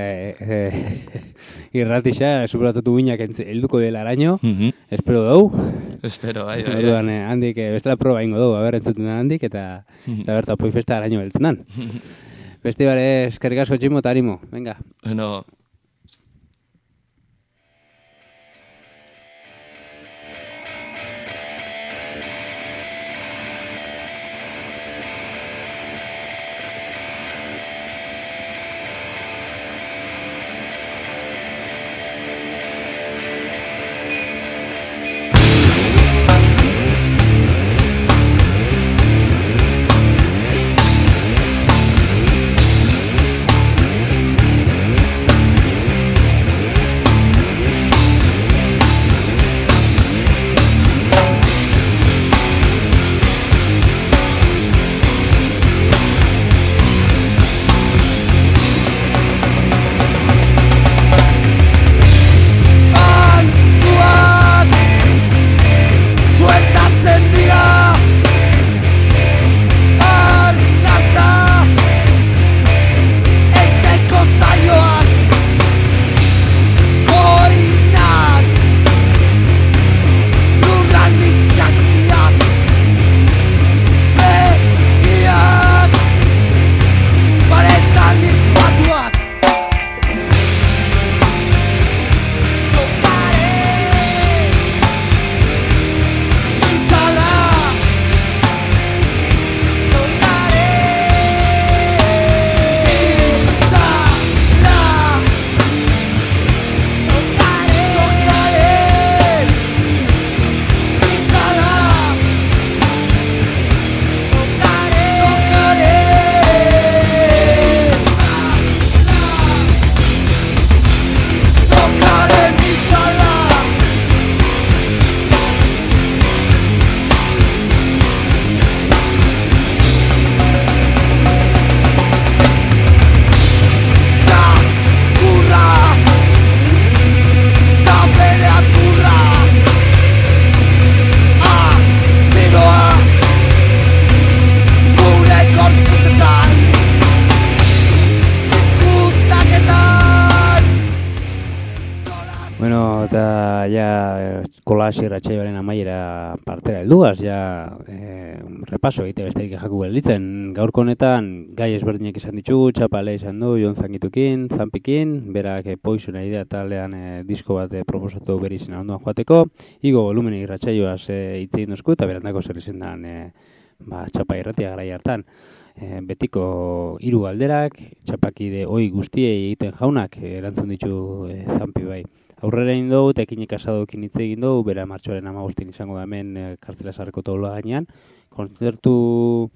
irratixa, suposatutu guinak helduko dela araño, espero dugu. Espero, bai. Orduan, handik, bestela proba ingo dugu, entzuten handik, eta berta Tapoi Festa araño heltzen dan. Beste bare, eskerrik asko Tximo eta animo, venga. Bueno. Kolas irratsaioaren amaiera partera helduaz, repaso egite besterik jaku gelditzen. Gaurko honetan gai ezberdinak izan ditugu, Txapale izan du, Jon Zangitukin, Zampikin, berak Poisona idea taldean disko bat proposatu bere izena ondoan joateko, igo volumenen irratsaioaz hitz egin duzku, eta berandako zer izan dan Txapa irratia garai hartan. Betiko 3 galderak, txapakide ohi guztiei egiten jaunak erantzun ditu Zampi bai. Aurrera egin dugu, eta ekinek asadokin hitz egin dugu, bera martxoaren 15 izango da hemen Kartzela Sarreko taula gainean. Kontzertu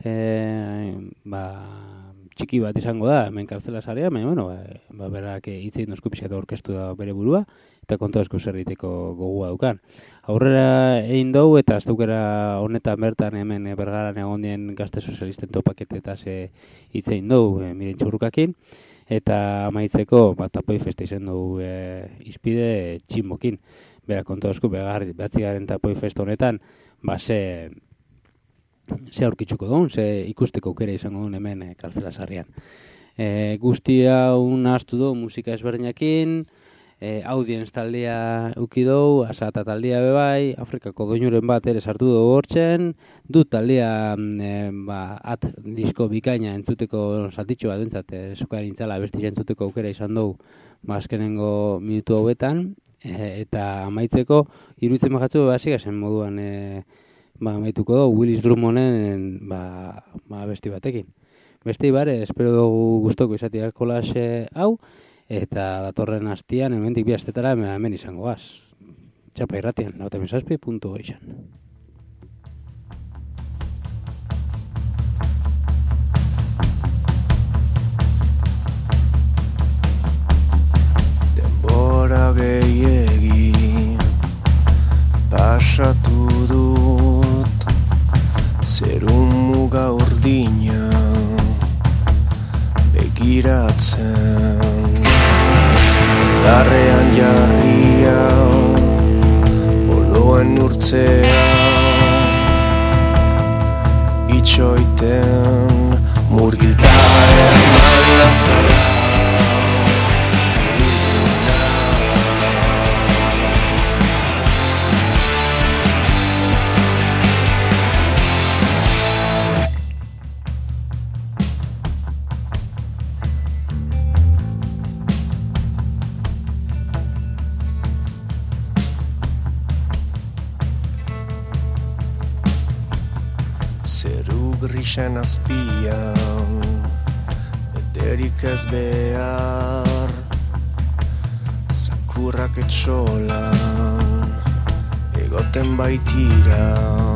txiki bat izango da hemen Kartzela Sarrean, baina berak hitz egin dozku pixka eta orkestu da bere burua, eta kontu asko zerriteko gogua dukan. Aurrera egin dugu, eta aztukera honetan bertan hemen Bergaran egon dien gazte sozialisten topaketetaz hitz egin dugu, Miren Txurrukakin. Eta amaitzeko, Tapoi Festa izan dugu izpide Tximokin. Bera kontu asko, behatzigaren Tapoi Festa honetan, ze aurkitzuko dugun, ze ikusteko aukera izango duen hemen Kartzela Sarrian. Guztia nahaztu du musika ezberdinakin, audienz taldea uki dugu, Asata taldea bebai, Afrikako doinuren bat ere sartu dugu hortzen, du taldea disko bikaina entzuteko zatitxo bat entzat, sokaren intzala bestia entzuteko aukera izan dugu azkenengo minutu hauetan, eta amaitzeko, iruditzen mahatzu hasigasen moduan amaituko dugu, Willis Drummonden besti batekin. Beste bare, espero dugu gustoko izatea kolas hau, eta datorren astian, hemendik 2 astetara hemen izango gaz. Txapa irratian, 97.8. Denbora gehiegi pasatu dut, zerun muga urdina begiratzen, darrean jarria nuen urtzea itxoiten murgilta ermanda zara. Zeru grisen azpian, ederik ez behar, zakurrak etxolan, egoten baitira,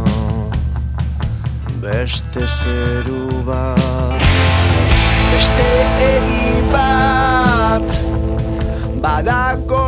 beste zeru bat, beste egi bat, badago